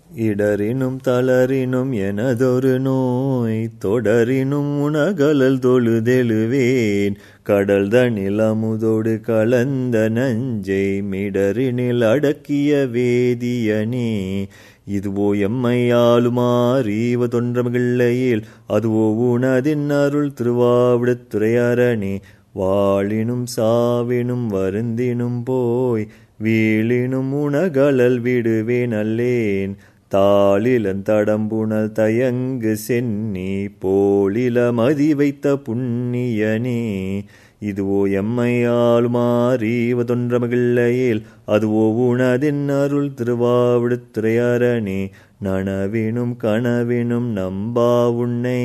இடரினும் தளரினும் எனதொரு நோய் தொடரினும் உணகலல் தொழுதெழுவேன் கடல் தனில் அமுதோடு கலந்த நஞ்சை மிடரினில் அடக்கிய வேதியனே. இதுவோ எம்மையாளுமாறீவ தொன்றமில்லையில் அதுவோ உனதின் அருள் திருவாவிடத்துறையரணே. வாழினும் சாவினும் வருந்தினும் போய் வீழினும் உணகலல் விடுவேன் அல்லேன். தாளிலன் தடம்புணல் தயங்கு சென்னி போலில மதி வைத்த புண்ணியனே. இதுவோ எம்மையாளுமாறீவ தொன்றமில்லையில் அதுவோ உனதின் அருள் திருவாவிடத்துறையரணே. நனவினும் கனவினும் நம்பா உன்னை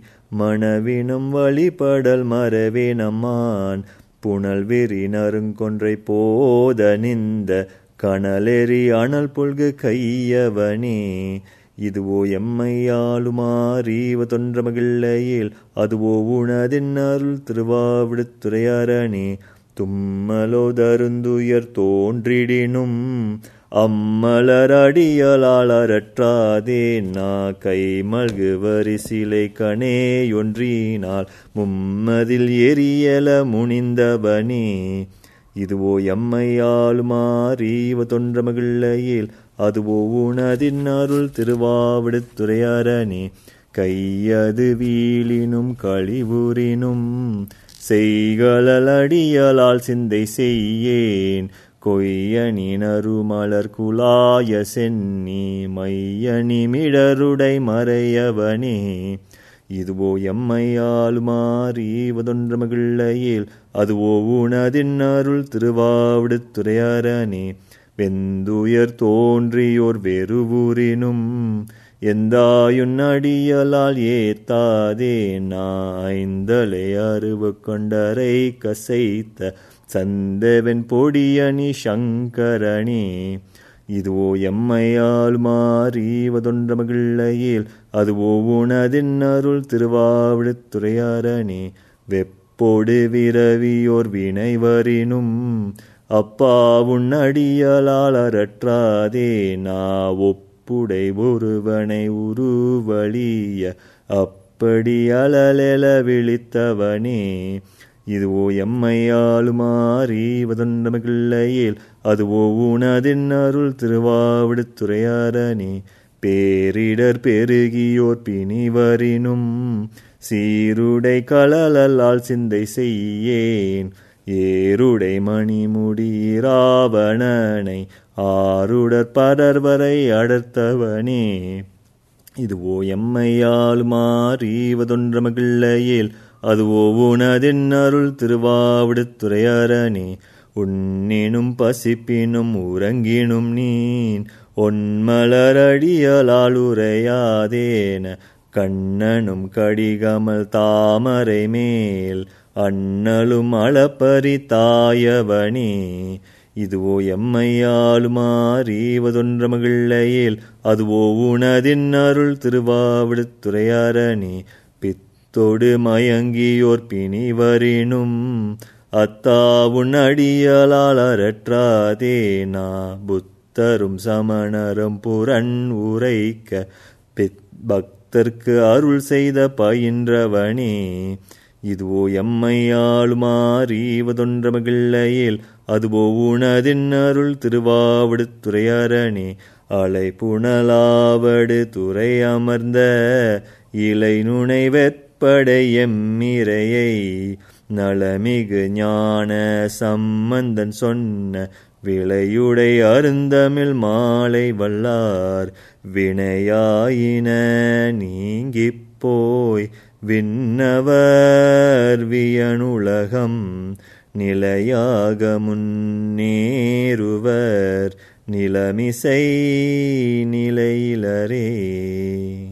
மனவினும் வழிபடல் மறவே நம்மான். புனல் வெறி நறுங்கொன்றை போத நிந்த கனலெறி அனல் பொல்கு கையவனே. இதுவோ எம்மையாளுமாறீவ தொன்றமில்லையில் அதுவோ உனதின் அருள் திருவாவிடத்துறையரணே. தும்மலோ தருந்துயர் தோன்றிடினும் அம்மலர் அடியலால் அரற்றாதே நா கைமல்கு வரிசிலை கணேயொன்றினால் மும்மதில் எரியல முனிந்தவனே. இதுவோ எம்மையாளுமாறீவ தொன்றமில்லையில் அதுவோ உனதின் அருள் திருவாவிடத்துறையரணே. கையது வீழினும் கழிவுறினும் செய்களல் அடியலால் சிந்தை செய்யேன். கொய்யணி நறுமலர் குலாய சென்னி மையணி மிடருடை மறையவனே. இதுவோ எம்மையாளுமாறீவ தொன்றமில்லையில் அதுவோ உனதின் அருள் திருவாவிடத்துறையரணே. வெந்துயர் தோன்றியோர் வெறுவுறினும் எந்தாயுன் அடியலால் ஏத்தாதே நா ஐந்தலை அருவு கொண்டரை கசைத்த சந்தவன் பொடியணி சங்கரனே. இதுவோ எம்மையாளுமாறீவ தொன்றமில்லையில் அதுவோ உனதின் அருள் திருவாவிடத்துறையரணே. வெப்போடு விரவியோர் வினைவரினும் அப்பாவுன் அடியலால் அரற்றாதே நா ஒப்புடை ஒருவனை உருவழிய அப்படி அலலெல விழித்தவனே. இதுவோ எம்மையாளுமாறீவ தொன்றமில்லையில் அதுவோ உனதின் அருள் திருவாவிடத்துறையரணே. பேரிடர் பெருகியோர் பிணிவரினும் சீருடை கழலால் சிந்தை செய்யேன். ஏருடை மணிமுடி ராவணனை ஆருடற் படர்வரை அடர்த்தவனே. இதுவோ எம்மையாளுமாறீவ தொன்றமில்லையில் அதுவோ உனதின் அருள் திருவாவிடத்துறையரணே. உண்ணினும் பசிப்பினும் உறங்கினும் நீன் ஒன்மலர் அடியலால் உரையாதேன கண்ணனும் கடிகமல் தாமரை மேல் அண்ணலும் அளப்பரி தாயவனே. இதுவோ எம்மையாளுமாறீவ தொன்றமில்லையில் அதுவோ உனதின் அருள் திருவாவிடத்துறையரணே. தொடு மயங்கியோர் பிணிவரினும் அத்தாவுன் அடியலால் அரற்றாதே நா புத்தரும் சமணரும் புறன் உரைக்க பக்தர்க்கு அருள் செய்த பயின்றவனே. இதுவோ எம்மையாளுமாறீவ தொன்றமில்லையில் அதுவோ உனதின் அருள் திருவாவிடத்துறையரணே. அலை புனலாவடு துறை அமர்ந்த இலை நுனை வெற்படை எம்மிரையை நலமிகு ஞான சம்பந்தன் சொன்ன விளையுடை அருந்தமிழ் மாலை வல்லார் வினையாயின நீங்கிப் போய் விண்ணவர் வியனுலகம் நிலையாக முன்னேறுவர் நிலமிசை நிலையிலரே.